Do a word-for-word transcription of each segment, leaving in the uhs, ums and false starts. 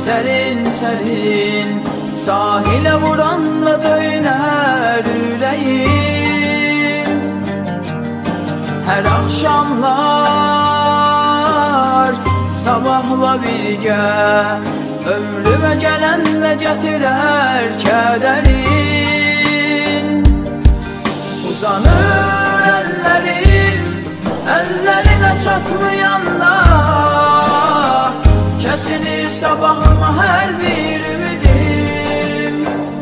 Sərin sərin sahilə vuranla döyünər ürəyim. Hər axşamlar sabahla birgə ömrümə gələnlə gətirər kədərin. Uzanır əllərim, əllərinə çatmayanda, kəsilir sabahıma hər bir ümidim.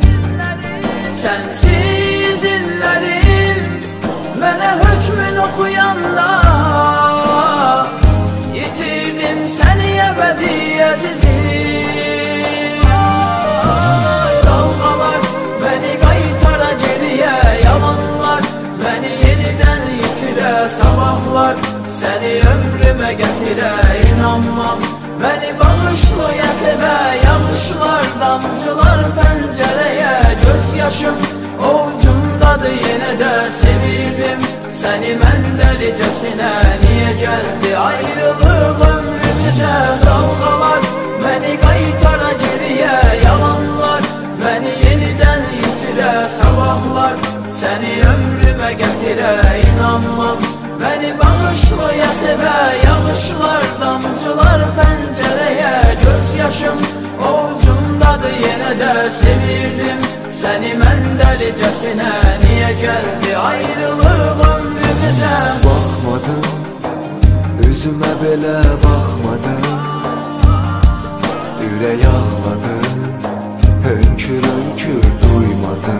Sənsiz illərim mənə hökmün oxuyanda, yitirdim səni əbədi əzizim. Dalğalar məni qaytara geriyə, yalanlar məni yenidən yitirə, sabahlar səni ömrümə gətirə, inanmam məni bağışlaya sevə, yanlışlar damcılar pəncərəyə, göz yaşım ovucumdadır yenə də sevirdim səni mən dəlicəsinə. Niyə gəldi ayrılıq ömrümüzə? Dalğalar məni qaytara geriyə, yalanlar məni yenidən yitirə, sabahlar səni ömrümə gətirə, inanmam məni bağışlaya sevə, yanlışlar damcılar pəncərəyə, göz yaşım ovucumdadır yenə də sevirdim səni mən dəlicəsinə. Niyə gəldi ayrılıq ömrümüzə? Baxmadım, üzümə belə baxmadım, ürək ağladı, hönkür hönkür duymadım.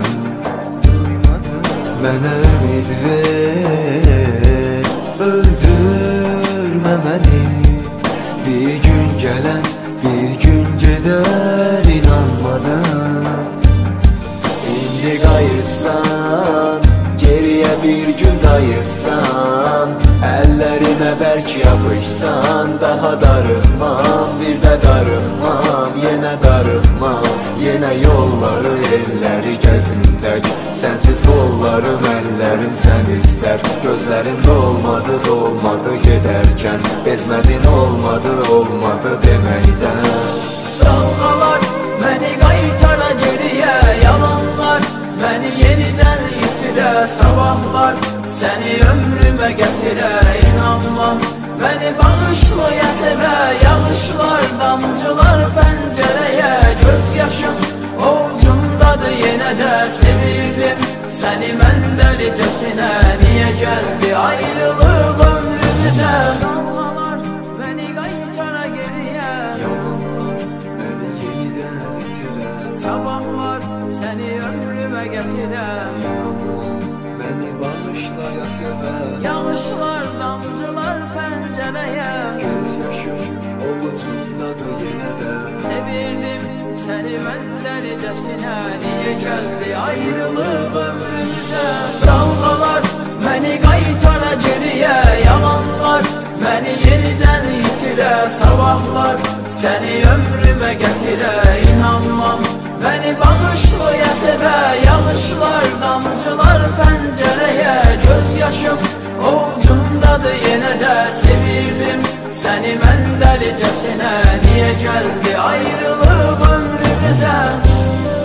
Mənə ümid ver, öldürmə məni, bir gün gələn, bir gün gedər, inanmadım. İndi qayıtsan, geriyə bir gün qayıtsan, əllərimə bərk yapışsan, daha darıxmam, bir də darıxmam, yenə darıxmam, yenə yolları elləri gəzim tək, sənsiz qollarım, əllərim sən istər, gözlərin dolmadı, dolmadı gedərkən, bezmədin olmadı, olmadı deməkdən. Dalğalar məni qaytara geriyə, yalanlar məni yenidən yitirə, sabahlar səni ömrümə gətirə, inanmam məni bağışlaya sevə, yanlışlar damcılar pəncərəyə, göz yaşım ovucumdadır yenə də sevirdim səni mən dəlicəsinə. Niyə gəldi ayrılıq ömrümüzə? Dalğalar məni qaytara geriyə, yalanlar məni yenidən yitirə, sabahlar səni ömrümə gətirə, məni bağışlaya sevə, yanlışlar damcılar pəncərəyə, göz yaşım ovucumdadır yenə də sevirdim səni mən dəlicəsinə. Niyə gəldi ayrılıq ömrümüzə? Dalğalar məni qaytara geriyə, yalanlar məni yenidən yitirə, sabahlar səni ömrümə gətirə, inanmam məni bağışlaya sevə, yanlışlar damcılar pəncərəyə, göz yaşım ovucumdadır yenə də sevirdim səni mən dəlicəsinə. Niyə gəldi ayrılıq ömrümüzə?